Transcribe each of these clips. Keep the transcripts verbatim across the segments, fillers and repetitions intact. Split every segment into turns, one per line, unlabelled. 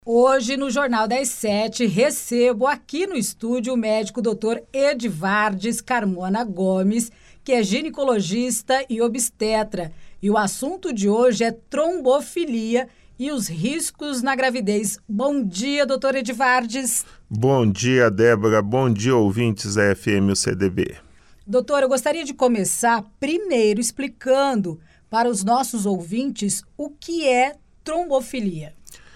Hoje, no Jornal das Sete, recebo aqui no estúdio o médico doutor Edivardes Carmona Gomes, que é ginecologista e obstetra. E o assunto de hoje é trombofilia e os riscos na gravidez. Bom dia, doutor Edivardes.
Bom dia, Débora. Bom dia, ouvintes da F M U C D B.
Doutor, eu gostaria de começar primeiro explicando para os nossos ouvintes o que é trombofilia.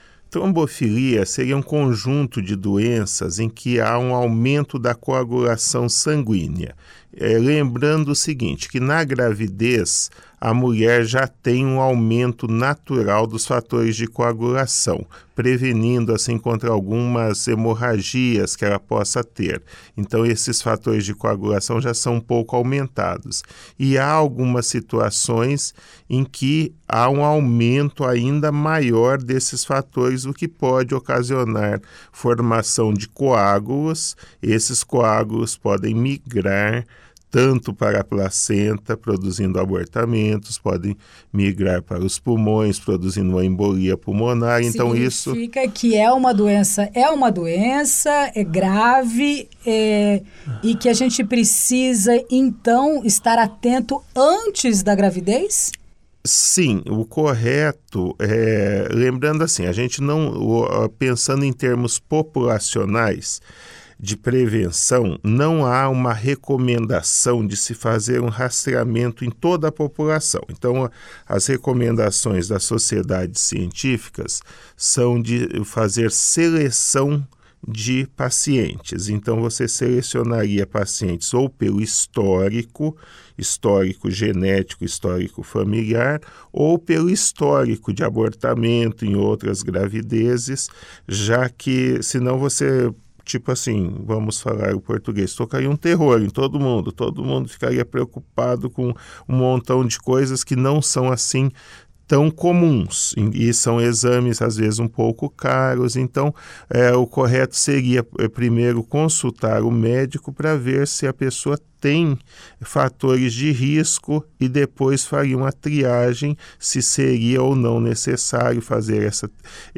Trombofilia seria um conjunto de doenças em que há um aumento da coagulação sanguínea. É, lembrando o seguinte, que na gravidez a mulher já tem um aumento natural dos fatores de coagulação, prevenindo assim contra algumas hemorragias que ela possa ter. Então esses fatores de coagulação já são um pouco aumentados. E há algumas situações em que há um aumento ainda maior desses fatores, o que pode ocasionar formação de coágulos. Esses coágulos podem migrar tanto para a placenta, produzindo abortamentos, podem migrar para os pulmões, produzindo uma embolia pulmonar. Então isso
significa que é uma doença, é uma doença, é grave, é, e que a gente precisa, então, estar atento antes da gravidez?
Sim, o correto é, lembrando assim, a gente não, pensando em termos populacionais, de prevenção, não há uma recomendação de se fazer um rastreamento em toda a população. Então, as recomendações das sociedades científicas são de fazer seleção de pacientes. Então, você selecionaria pacientes ou pelo histórico, histórico genético, histórico familiar, ou pelo histórico de abortamento em outras gravidezes, já que, senão você... Tipo assim, vamos falar o português, tocaria um terror em todo mundo, todo mundo ficaria preocupado com um montão de coisas que não são assim tão comuns e são exames às vezes um pouco caros. Então é, o correto seria é, primeiro consultar o médico para ver se a pessoa tem fatores de risco e depois faria uma triagem se seria ou não necessário fazer essa,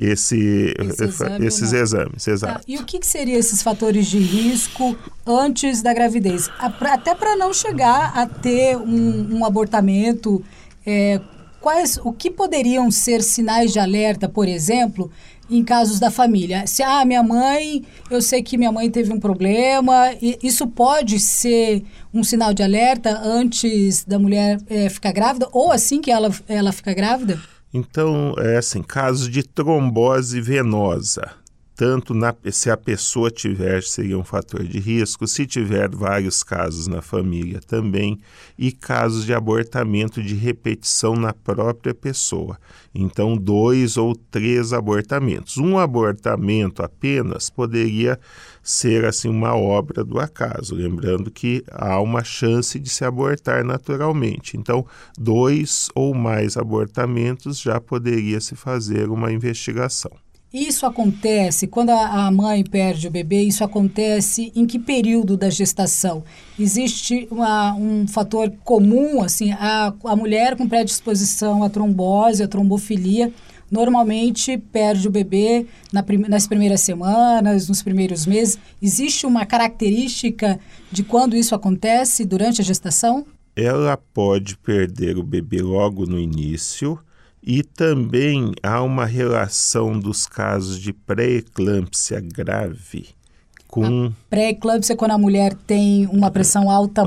esse,
esse exame
esses exames. Exato.
Tá. E o que, que seriam esses fatores de risco antes da gravidez? Até para não chegar a ter um, um abortamento, é, quais, o que poderiam ser sinais de alerta, por exemplo, em casos da família? Se, ah, minha mãe, eu sei que minha mãe teve um problema, e isso pode ser um sinal de alerta antes da mulher é, ficar grávida, ou assim que ela, ela fica grávida?
Então, é assim, casos de trombose venosa. Tanto na, se a pessoa tiver, seria um fator de risco, se tiver vários casos na família também, e casos de abortamento de repetição na própria pessoa. Então, dois ou três abortamentos. Um abortamento apenas poderia ser assim uma obra do acaso, lembrando que há uma chance de se abortar naturalmente. Então, dois ou mais abortamentos já poderia se fazer uma investigação.
Isso acontece, quando a mãe perde o bebê, isso acontece em que período da gestação? Existe uma, um fator comum, assim, a, a mulher com predisposição à trombose, à trombofilia, normalmente perde o bebê na prim- nas primeiras semanas, nos primeiros meses. Existe uma característica de quando isso acontece durante a gestação?
Ela pode perder o bebê logo no início. E também há uma relação dos casos de pré-eclâmpsia grave com...
A pré-eclâmpsia é quando a mulher tem uma pressão alta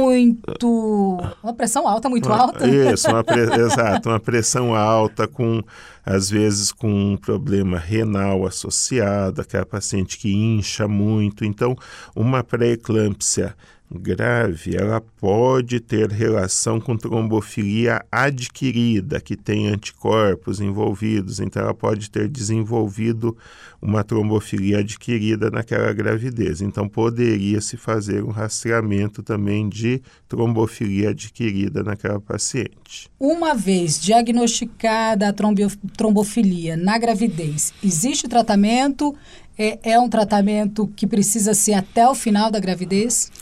muito... Uma pressão alta muito
uma,
alta?
Isso, uma pre... exato, uma pressão alta com, às vezes, com um problema renal associado, aquela paciente que incha muito. Então, uma pré-eclâmpsia grave, ela pode ter relação com trombofilia adquirida, que tem anticorpos envolvidos, então ela pode ter desenvolvido uma trombofilia adquirida naquela gravidez. Então poderia se fazer um rastreamento também de trombofilia adquirida naquela paciente.
Uma vez diagnosticada a trombo- trombofilia na gravidez, existe tratamento? É, é um tratamento que precisa ser até o final da gravidez?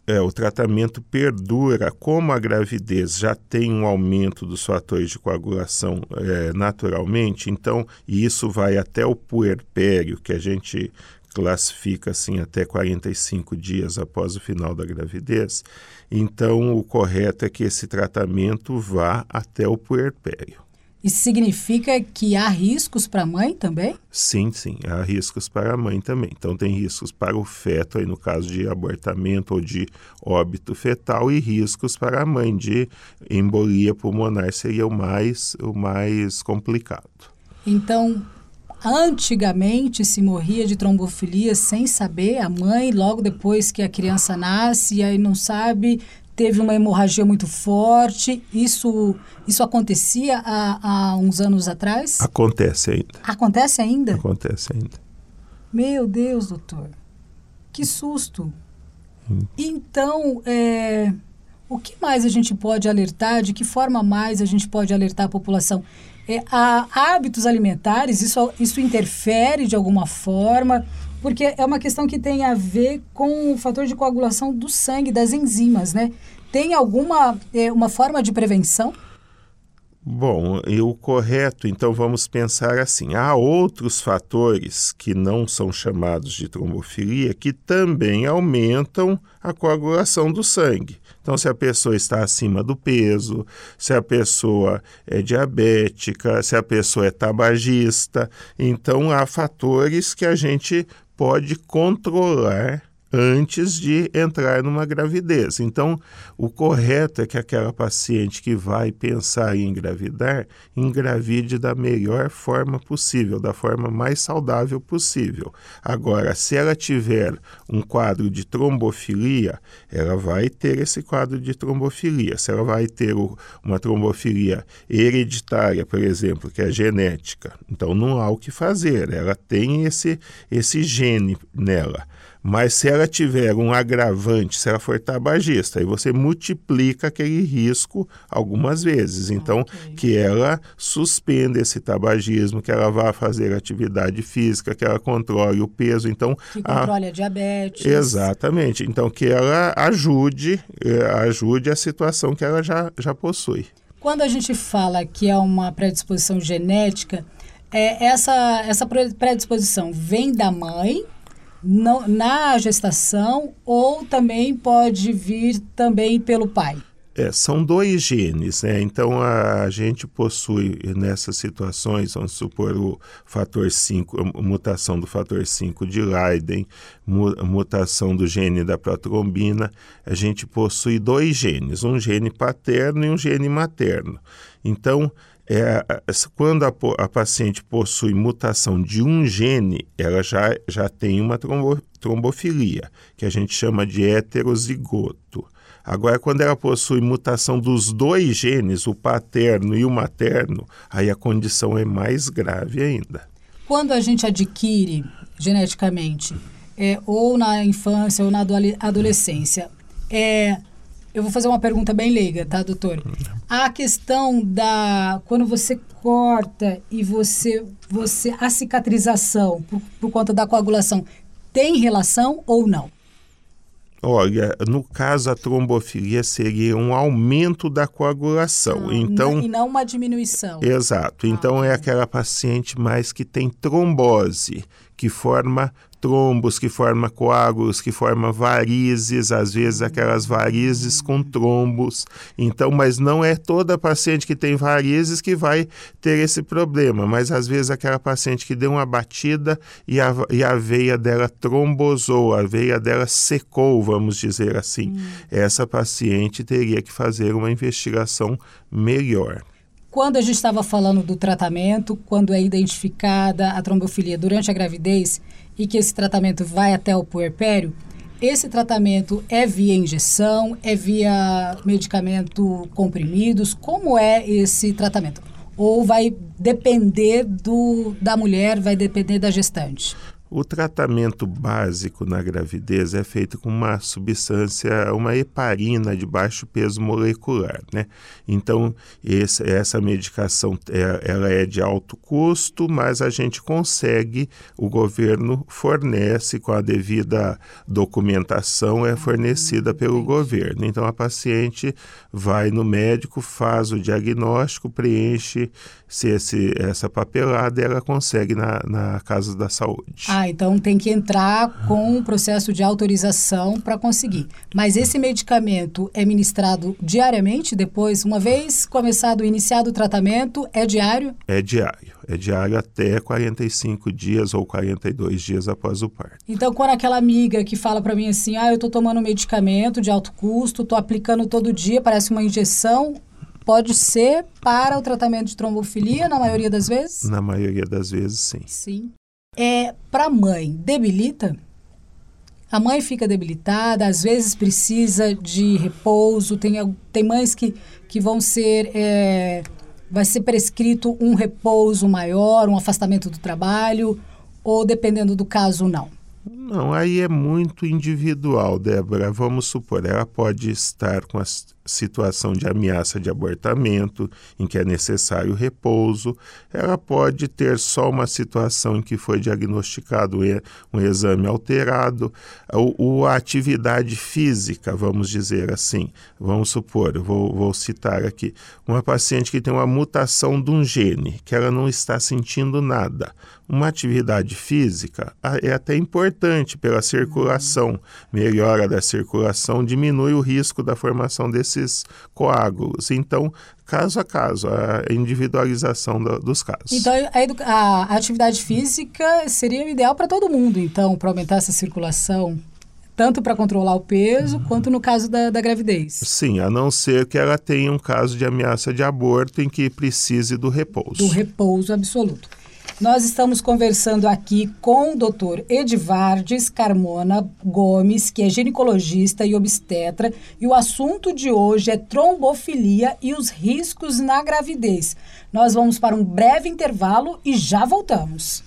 É, o tratamento perdura, como a gravidez já tem um aumento dos fatores de coagulação é, naturalmente, então, e isso vai até o puerpério, que a gente classifica assim até quarenta e cinco dias após o final da gravidez, então o correto é que esse tratamento vá até o puerpério.
Isso significa que há riscos para a mãe também?
Sim, sim, há riscos para a mãe também. Então tem riscos para o feto, aí no caso de abortamento ou de óbito fetal, e riscos para a mãe de embolia pulmonar, seria o mais, o mais complicado.
Então, antigamente se morria de trombofilia sem saber, a mãe logo depois que a criança nasce, e aí não sabe, teve uma hemorragia muito forte. Isso, isso acontecia há, há uns anos atrás?
Acontece ainda.
Acontece ainda?
Acontece ainda.
Meu Deus, doutor. Que susto.
Hum.
Então, é, o que mais a gente pode alertar? De que forma mais a gente pode alertar a população? É, há hábitos alimentares, isso, isso interfere de alguma forma? Porque é uma questão que tem a ver com o fator de coagulação do sangue, das enzimas, né? Tem alguma é, uma forma de prevenção?
Bom, e o correto, então vamos pensar assim, há outros fatores que não são chamados de trombofilia que também aumentam a coagulação do sangue. Então, se a pessoa está acima do peso, se a pessoa é diabética, se a pessoa é tabagista, então há fatores que a gente pode controlar antes de entrar numa gravidez. Então, o correto é que aquela paciente que vai pensar em engravidar, engravide da melhor forma possível, da forma mais saudável possível. Agora, se ela tiver um quadro de trombofilia, ela vai ter esse quadro de trombofilia. Se ela vai ter o, uma trombofilia hereditária, por exemplo, que é genética, então não há o que fazer, ela tem esse, esse gene nela. Mas se ela tiver um agravante, se ela for tabagista, aí você multiplica aquele risco algumas vezes. Então, okay. que ela suspenda esse tabagismo, que ela vá fazer atividade física, que ela controle o peso. Então,
que controle a, a diabetes.
Exatamente. Então, que ela ajude, ajude a situação que ela já, já possui.
Quando a gente fala que é uma predisposição genética, é, essa, essa predisposição vem da mãe, No, na gestação, ou também pode vir também pelo pai?
É, são dois genes, né? Então a, a gente possui nessas situações, vamos supor o fator cinco, a mutação do fator cinco de Leiden, mu, mutação do gene da protrombina, a gente possui dois genes, um gene paterno e um gene materno. Então, É, quando a, a paciente possui mutação de um gene, ela já, já tem uma trombo, trombofilia, que a gente chama de heterozigoto. Agora, quando ela possui mutação dos dois genes, o paterno e o materno, aí a condição é mais grave ainda.
Quando a gente adquire geneticamente, é, ou na infância ou na adolescência, é... Eu vou fazer uma pergunta bem leiga, tá, doutor? A questão da... Quando você corta e você... você a cicatrização por, por conta da coagulação, tem relação ou não?
Olha, no caso, a trombofilia seria um aumento da coagulação.
Ah,
então,
e não uma diminuição.
Exato. Então, ah, é aquela paciente mais que tem trombose, que forma trombos, que forma coágulos, que forma varizes, às vezes aquelas varizes com trombos. Então, mas não é toda paciente que tem varizes que vai ter esse problema, mas às vezes aquela paciente que deu uma batida e a, e a veia dela trombosou, a veia dela secou, vamos dizer assim. Hum. Essa paciente teria que fazer uma investigação melhor.
Quando a gente estava falando do tratamento, quando é identificada a trombofilia durante a gravidez e que esse tratamento vai até o puerpério, esse tratamento é via injeção, é via medicamento comprimidos? Como é esse tratamento? Ou vai depender do, da mulher, vai depender da gestante?
O tratamento básico na gravidez é feito com uma substância, uma heparina de baixo peso molecular, né? Então, esse, essa medicação é, ela é de alto custo, mas a gente consegue, o governo fornece com a devida documentação, é fornecida pelo governo. Então, a paciente vai no médico, faz o diagnóstico, preenche se esse, essa papelada e ela consegue na, na Casa da Saúde.
Ah, então tem que entrar com um processo de autorização para conseguir. Mas esse medicamento é ministrado diariamente depois, uma vez começado, iniciado o tratamento, é diário?
É diário. É diário até quarenta e cinco dias ou quarenta e dois dias após o parto.
Então, quando aquela amiga que fala para mim assim, ah, eu estou tomando um medicamento de alto custo, estou aplicando todo dia, parece uma injeção, pode ser para o tratamento de trombofilia, na maioria das vezes?
Na maioria das vezes, sim.
Sim. É, para a mãe, debilita? A mãe fica debilitada, às vezes precisa de repouso, tem, tem mães que, que vão ser, é, vai ser prescrito um repouso maior, um afastamento do trabalho, ou dependendo do caso, não?
Não, aí é muito individual, Débora. Vamos supor, ela pode estar com a situação de ameaça de abortamento, em que é necessário repouso. Ela pode ter só uma situação em que foi diagnosticado um exame alterado. O, a atividade física, vamos dizer assim, vamos supor, eu vou, vou citar aqui, uma paciente que tem uma mutação de um gene, que ela não está sentindo nada. Uma atividade física é até importante pela circulação, melhora da circulação, diminui o risco da formação desses coágulos. Então, caso a caso, a individualização do, dos casos.
Então, a, a, a atividade física seria o ideal para todo mundo, então, para aumentar essa circulação, tanto para controlar o peso, quanto no caso da, da gravidez.
Sim, a não ser que ela tenha um caso de ameaça de aborto em que precise do repouso.
Do repouso absoluto. Nós estamos conversando aqui com o doutor Edivardes Carmona Gomes, que é ginecologista e obstetra, e o assunto de hoje é trombofilia e os riscos na gravidez. Nós vamos para um breve intervalo e já voltamos.